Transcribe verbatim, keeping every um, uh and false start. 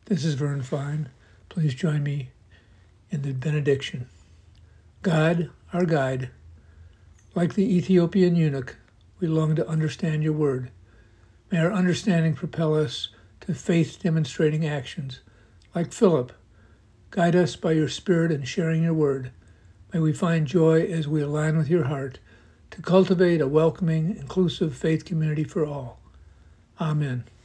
This is Vern Fine. Please join me in the benediction. God, our guide, like the Ethiopian eunuch, we long to understand your word. May our understanding propel us to faith-demonstrating actions. Like Philip, guide us by your Spirit in sharing your word. May we find joy as we align with your heart to cultivate a welcoming, inclusive faith community for all. Amen.